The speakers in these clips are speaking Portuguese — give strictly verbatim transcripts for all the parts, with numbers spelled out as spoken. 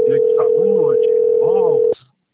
dia de saúde. Bom.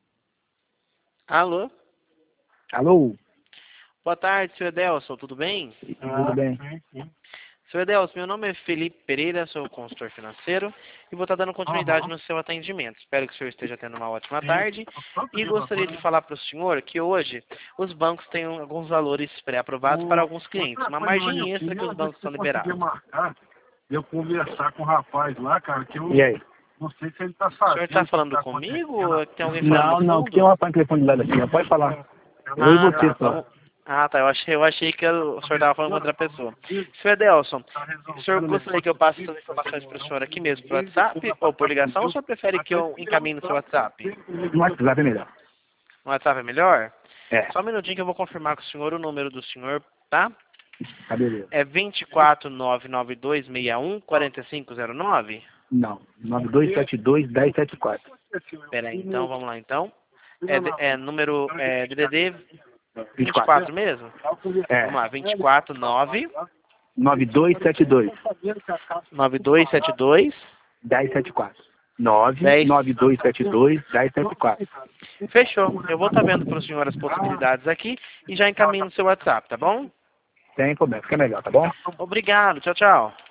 Alô? Alô? Boa tarde, senhor Edelson, tudo bem? Ah, tudo bem. Sim, sim. Senhor Edelson, meu nome é Felipe Pereira, sou consultor financeiro e vou estar dando continuidade Uhum. no seu atendimento. Espero que o senhor esteja tendo uma ótima Sim. tarde e gostaria de falar para o senhor que hoje os bancos têm alguns valores pré-aprovados para alguns clientes, uma margem extra que os bancos estão liberados. Marcar, eu conversar com o rapaz lá, cara, que eu E aí? não sei se ele tá O sabendo. senhor está o que falando tá comigo acontecendo. ou tem alguém falando Não, no não, fundo? porque tem um rapaz no telefone lá assim, pode falar. Eu e Ah, você tá, só. vamos... Ah, tá, eu achei, eu achei que o senhor estava falando com outra pessoa. Senhor Edelson, o senhor gostaria que eu passe essas informações para o senhor aqui mesmo, por WhatsApp ou por ligação, ou o senhor prefere que eu encaminhe no seu WhatsApp? No WhatsApp é melhor. No WhatsApp é melhor? É, Só um minutinho que eu vou confirmar com o senhor o número do senhor, tá? tá beleza. É dois quatro nove nove dois seis um quatro cinco zero nove? Não, nove dois sete dois, um zero sete quatro. Pera aí, então, vamos lá então. É, de- é número é, D D D vinte e vinte e quatro. quatro mesmo? É, Vamos lá, dois quatro nove nove dois sete dois, nove dois sete dois um zero sete quatro. nove dez. nove dois sete dois, um zero sete quatro. Fechou. Eu vou estar vendo para o senhor as possibilidades aqui e já encaminho no seu WhatsApp, tá bom? Sem problema, fica melhor, tá bom? Obrigado. Tchau, tchau.